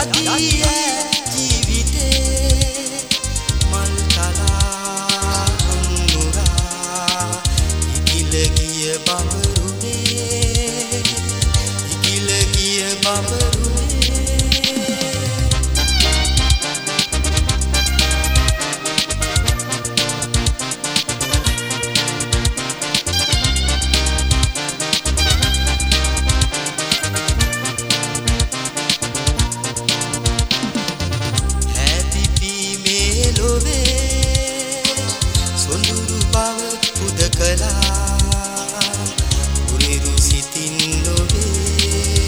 යදී ජීවිතේ මල් තලා නුරා ඉකිල ගිය බඹරුනේ ඉකිල ගිය බඹරුනේ සොඳුරු බව පුද කළා උරිරු සිතින් නොවේ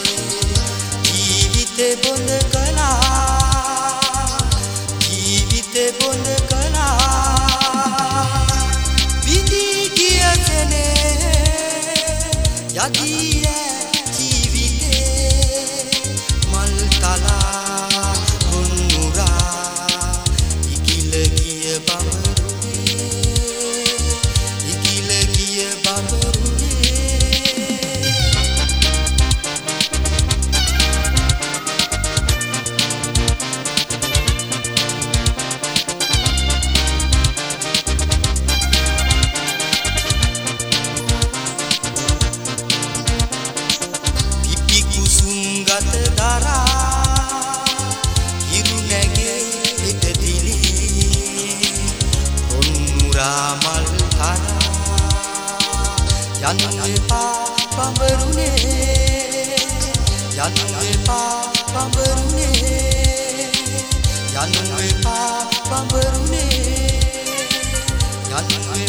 ජීවිතේ බොඳ කළා ජීවිතේ බොඳ කළා විඳී ගිය සෙනේ යදී ජීවිතේ මල් තලා මුන්මුරා ඉකිල ගිය ගත දරා හිරු නැගේ හිත දිලි පොන්මුරා මල් කරා යන්න එපා බඹරුනේ යන්න එපා බඹරුනේ යන්න එපා බඹරුනේ යන්න